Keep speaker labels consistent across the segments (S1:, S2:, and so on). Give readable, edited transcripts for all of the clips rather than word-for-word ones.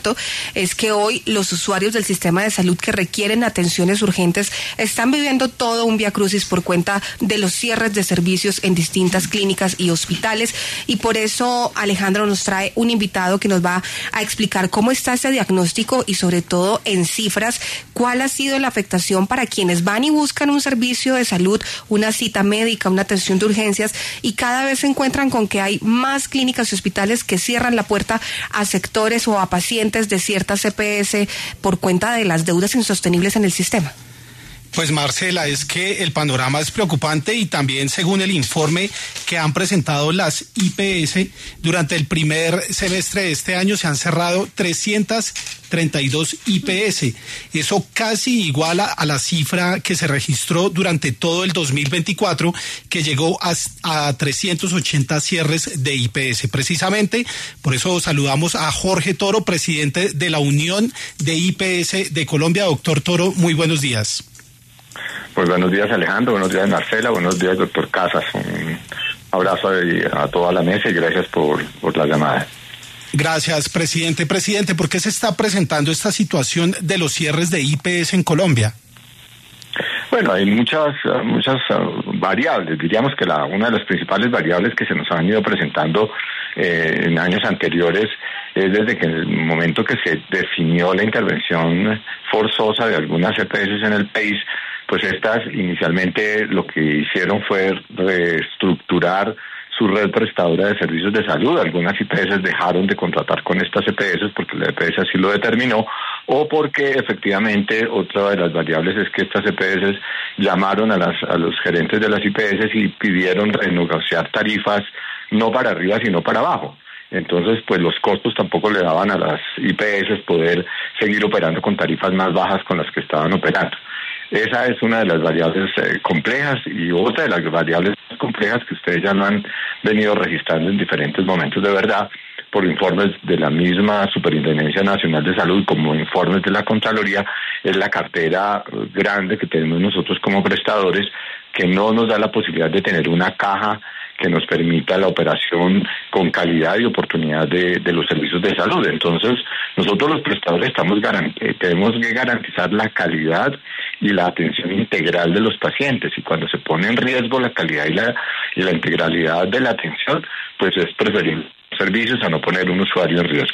S1: es que hoy los usuarios del sistema de salud que requieren atenciones urgentes están viviendo todo un viacrucis por cuenta de los cierres de servicios en distintas clínicas y hospitales, y por eso Alejandro nos trae un invitado que nos va a explicar cómo está ese diagnóstico y sobre todo en cifras, cuál ha sido la afectación para quienes van y buscan un servicio de salud, una cita médica, una atención de urgencias, y cada vez se encuentran con que hay más clínicas y hospitales que cierran la puerta a sectores o a pacientes de ciertas EPS por cuenta de las deudas insostenibles en el sistema.
S2: Pues Marcela, es que el panorama es preocupante y también según el informe que han presentado las IPS, durante el primer semestre de este año se han cerrado 332 IPS. Eso casi iguala a la cifra que se registró durante todo el 2024, que llegó a 380 cierres de IPS. Precisamente, por eso saludamos a Jorge Toro, presidente de la Unión de IPS de Colombia. Doctor Toro, muy buenos días.
S3: Pues buenos días, Alejandro, buenos días, Marcela, buenos días, doctor Casas. Un abrazo a toda la mesa y gracias por la llamada.
S2: Gracias, presidente. Presidente, ¿por qué se está presentando esta situación de los cierres de IPS en Colombia?
S3: Bueno, hay muchas variables. Diríamos que una de las principales variables que se nos han ido presentando en años anteriores es desde que en el momento que se definió la intervención forzosa de algunas EPS en el país, pues estas inicialmente lo que hicieron fue reestructurar su red prestadora de servicios de salud. Algunas IPS dejaron de contratar con estas EPS porque la EPS así lo determinó, o porque efectivamente otra de las variables es que estas EPS llamaron a los gerentes de las IPS y pidieron renegociar tarifas no para arriba sino para abajo. Entonces, pues los costos tampoco le daban a las IPS poder seguir operando con tarifas más bajas con las que estaban operando. Esa es una de las variables complejas, y otra de las variables complejas que ustedes ya lo han venido registrando en diferentes momentos de verdad, por informes de la misma Superintendencia Nacional de Salud como informes de la Contraloría, es la cartera grande que tenemos nosotros como prestadores, que no nos da la posibilidad de tener una caja que nos permita la operación con calidad y oportunidad de los servicios de salud. Entonces, nosotros los prestadores tenemos que garantizar la calidad y la atención integral de los pacientes, y cuando se pone en riesgo la calidad y la integralidad de la atención, pues es preferible servicios a no poner un usuario en riesgo.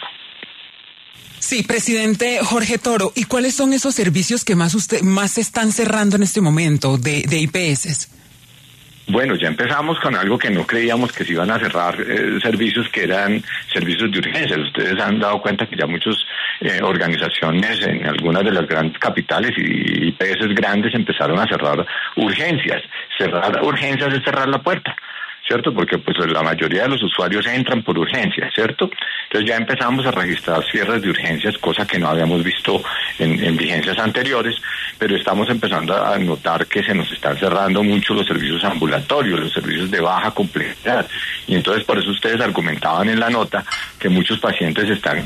S4: Sí, presidente Jorge Toro, ¿y cuáles son esos servicios que más se están cerrando en este momento de IPS?
S3: Bueno, ya empezamos con algo que no creíamos que se iban a cerrar, servicios que eran servicios de urgencia. Ustedes han dado cuenta que ya muchas organizaciones en algunas de las grandes capitales y IPS grandes empezaron a cerrar urgencias. Cerrar urgencias es cerrar la puerta, ¿cierto? Porque pues la mayoría de los usuarios entran por urgencias, ¿cierto? Entonces ya empezamos a registrar cierres de urgencias, cosa que no habíamos visto en vigencias anteriores, pero estamos empezando a notar que se nos están cerrando mucho los servicios ambulatorios, los servicios de baja complejidad, y entonces por eso ustedes argumentaban en la nota que muchos pacientes están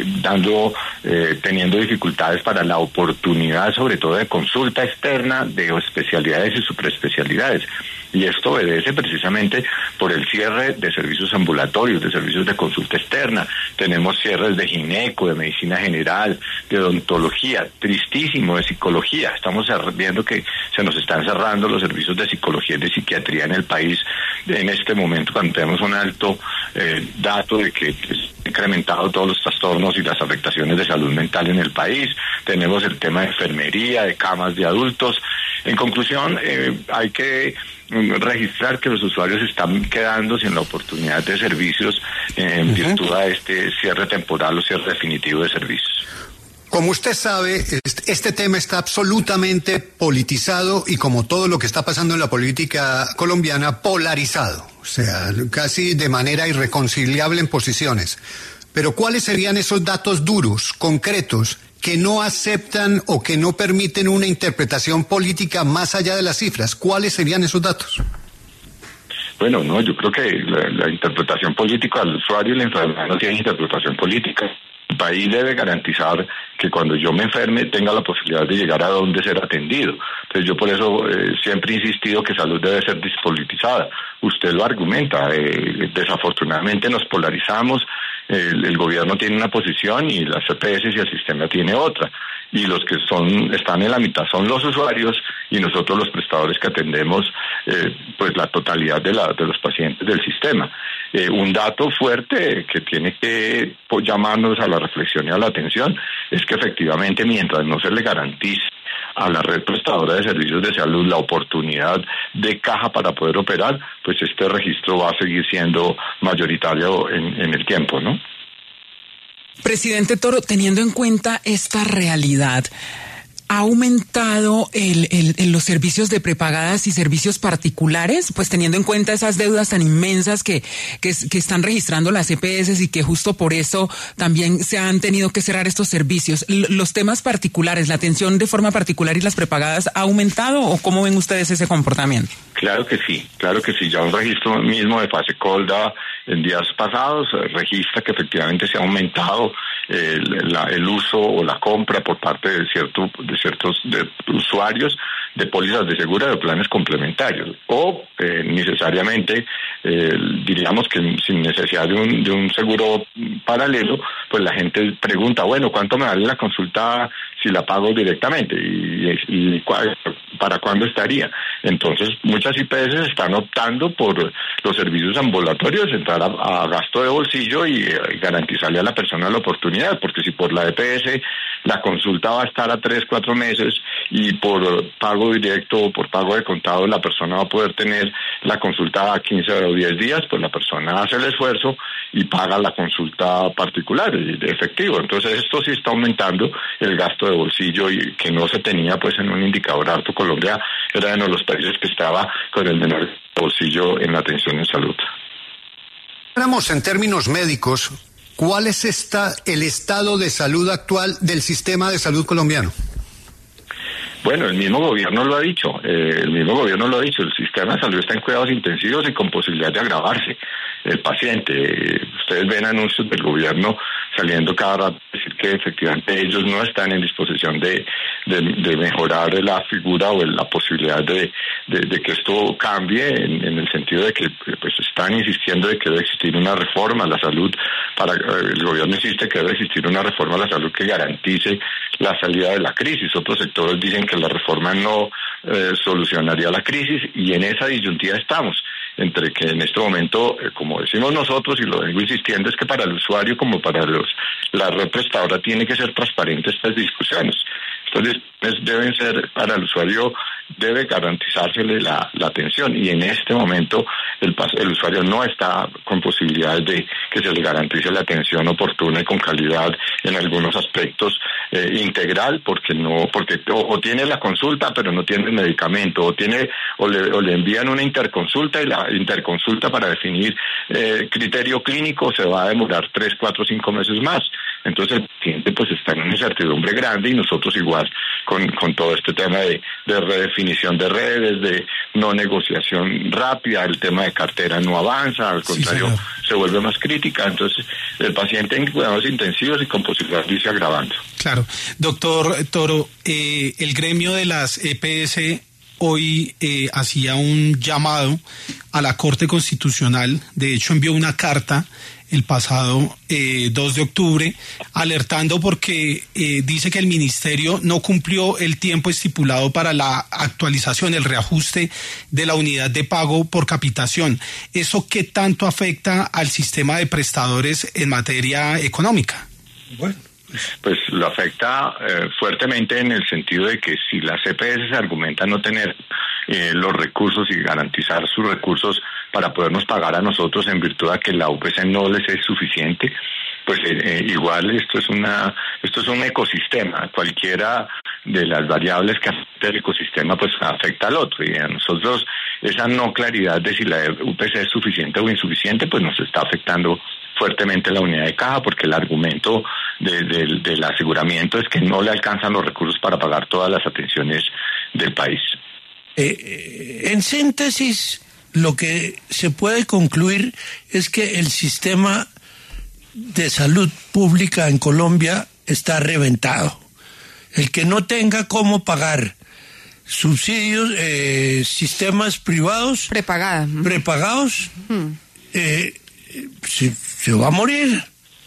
S3: teniendo dificultades para la oportunidad, sobre todo de consulta externa de especialidades y superespecialidades. Y esto obedece precisamente por el cierre de servicios ambulatorios, de servicios de consulta externa. Tenemos cierres de gineco, de medicina general, de odontología, tristísimo, de psicología. Estamos viendo que se nos están cerrando los servicios de psicología y de psiquiatría en el país en este momento, cuando tenemos un alto dato de que han incrementado todos los trastornos y las afectaciones de salud mental en el país. Tenemos el tema de enfermería, de camas de adultos. En conclusión, hay que registrar que los usuarios están quedando sin la oportunidad de servicios en virtud de este cierre temporal o cierre definitivo de servicios.
S5: Como usted sabe, este tema está absolutamente politizado y, como todo lo que está pasando en la política colombiana, polarizado, o sea, casi de manera irreconciliable en posiciones. Pero ¿cuáles serían esos datos duros, concretos, que no aceptan o que no permiten una interpretación política más allá de las cifras? ¿Cuáles serían esos datos?
S3: Bueno, no, yo creo que la interpretación política al usuario y la enfermedad no tiene interpretación política. El país debe garantizar que cuando yo me enferme tenga la posibilidad de llegar a donde ser atendido. Entonces yo por eso siempre he insistido que salud debe ser despolitizada. Usted lo argumenta, desafortunadamente nos polarizamos el gobierno tiene una posición y las EPS y el sistema tiene otra. Y los que están en la mitad son los usuarios y nosotros los prestadores que atendemos pues la totalidad de los pacientes del sistema. Un dato fuerte que tiene que llamarnos a la reflexión y a la atención es que efectivamente mientras no se le garantice a la red prestadora de servicios de salud la oportunidad de caja para poder operar, pues este registro va a seguir siendo mayoritario en el tiempo, ¿no?
S4: Presidente Toro, teniendo en cuenta esta realidad, ¿ha aumentado los servicios de prepagadas y servicios particulares? Pues teniendo en cuenta esas deudas tan inmensas que están registrando las EPS y que justo por eso también se han tenido que cerrar estos servicios. ¿Los temas particulares, la atención de forma particular y las prepagadas ha aumentado o cómo ven ustedes ese comportamiento?
S3: Claro que sí. Ya un registro mismo de Fasecolda en días pasados registra que efectivamente se ha aumentado el uso o la compra por parte de ciertos usuarios de pólizas de seguro de planes complementarios o necesariamente diríamos que sin necesidad de un seguro paralelo, pues la gente pregunta, bueno, ¿cuánto me vale la consulta si la pago directamente? ¿Y para cuándo estaría? Entonces muchas IPS están optando por los servicios ambulatorios, entrar a gasto de bolsillo y garantizarle a la persona la oportunidad, porque si por la EPS la consulta va a estar a 3-4 meses y por pago directo o por pago de contado la persona va a poder tener la consulta a 15 o 10 días, pues la persona hace el esfuerzo y paga la consulta particular de efectivo. Entonces esto sí está aumentando el gasto de bolsillo y que no se tenía pues en un indicador alto. Colombia era uno de los países que estaba con el menor bolsillo en la atención en salud.
S5: Hablamos en términos médicos, ¿cuál es el estado de salud actual del sistema de salud colombiano?
S3: Bueno, el mismo gobierno lo ha dicho, el sistema de salud está en cuidados intensivos y con posibilidad de agravarse el paciente. Ustedes ven anuncios del gobierno saliendo cada rato a decir que efectivamente ellos no están en disposición de mejorar la figura o la posibilidad de que esto cambie en el sentido de que pues están insistiendo de que debe existir una reforma a la salud. El gobierno insiste que debe existir una reforma a la salud que garantice la salida de la crisis. Otros sectores dicen que la reforma no solucionaría la crisis y en esa disyuntiva estamos, entre que en este momento, como decimos nosotros y lo vengo insistiendo, es que para el usuario como para la red prestadora tiene que ser transparente estas discusiones. Entonces deben ser, para el usuario debe garantizársele la atención y en este momento el usuario no está con posibilidades de que se le garantice la atención oportuna y con calidad en algunos aspectos integral, porque o tiene la consulta pero no tiene el medicamento, o le envían una interconsulta y la interconsulta para definir criterio clínico se va a demorar 3, 4, 5 meses más. Entonces el paciente pues está en una incertidumbre grande y nosotros igual con todo este tema de redefinición de redes, de no negociación rápida, el tema de cartera no avanza, al contrario, se vuelve más crítica. Entonces el paciente en cuidados intensivos y con posibilidad de irse agravando.
S2: Claro. Doctor Toro, el gremio de las EPS hoy hacía un llamado a la Corte Constitucional, de hecho envió una carta el pasado 2 de octubre, alertando porque dice que el ministerio no cumplió el tiempo estipulado para la actualización, el reajuste de la unidad de pago por capitación. ¿Eso qué tanto afecta al sistema de prestadores en materia económica?
S3: Bueno, pues lo afecta fuertemente en el sentido de que si las EPS argumentan no tener los recursos y garantizar sus recursos para podernos pagar a nosotros en virtud de que la UPC no les es suficiente, pues igual esto es un ecosistema. Cualquiera de las variables que afecta el ecosistema pues afecta al otro, y a nosotros esa no claridad de si la UPC es suficiente o insuficiente pues nos está afectando fuertemente la unidad de caja, porque el argumento del aseguramiento es que no le alcanzan los recursos para pagar todas las atenciones del país.
S6: En síntesis, lo que se puede concluir es que el sistema de salud pública en Colombia está reventado. El que no tenga cómo pagar subsidios, sistemas privados prepagados, se va a morir.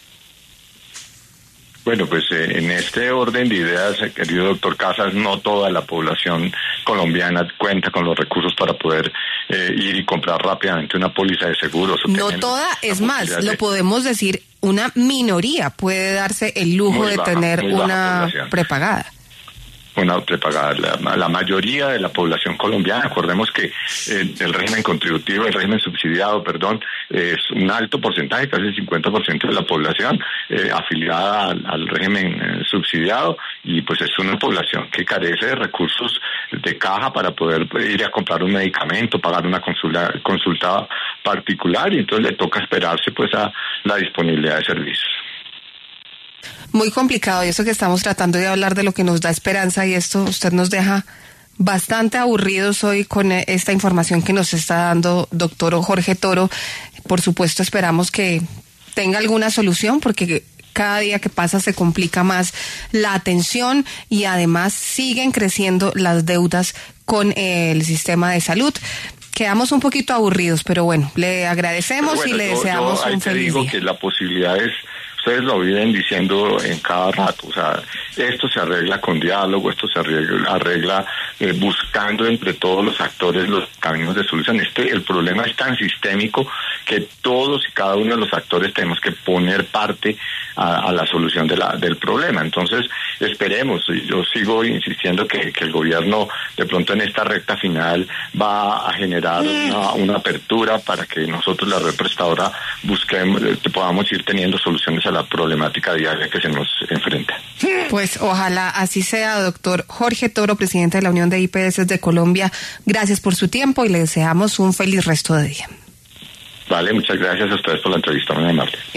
S3: Bueno, pues en este orden de ideas, querido doctor Casas, no toda la población colombiana cuenta con los recursos para poder ir y comprar rápidamente una póliza de seguros.
S1: No toda, es más, lo podemos decir, una minoría puede darse el lujo de tener una prepagada.
S3: Una prepagada. La mayoría de la población colombiana, acordemos que el régimen contributivo, el régimen subsidiado, es un alto porcentaje, casi el 50% de la población afiliada al régimen subsidiado, y pues es una población que carece de recursos de caja para poder ir a comprar un medicamento, pagar una consulta particular, y entonces le toca esperarse pues a la disponibilidad de servicios.
S1: Muy complicado, y eso que estamos tratando de hablar de lo que nos da esperanza, y esto usted nos deja bastante aburridos hoy con esta información que nos está dando doctor Jorge Toro. Por supuesto, esperamos que tenga alguna solución, porque cada día que pasa se complica más la atención y además siguen creciendo las deudas con el sistema de salud. Quedamos un poquito aburridos, pero bueno, le agradecemos y le deseamos un feliz día.
S3: Que la posibilidad es, ustedes lo vienen diciendo en cada rato, o sea, esto se arregla con diálogo, esto se arregla buscando entre todos los actores los caminos de solución. El problema es tan sistémico que todos y cada uno de los actores tenemos que poner parte a la solución del problema. Entonces, esperemos, yo sigo insistiendo que el gobierno de pronto en esta recta final va a generar una apertura para que nosotros, la red prestadora, podamos ir teniendo soluciones a la problemática diaria que se nos enfrenta.
S1: Pues ojalá así sea, doctor Jorge Toro, presidente de la Unión de IPS de Colombia. Gracias por su tiempo y le deseamos un feliz resto de día.
S3: Vale, muchas gracias a ustedes por la entrevista, muy amable.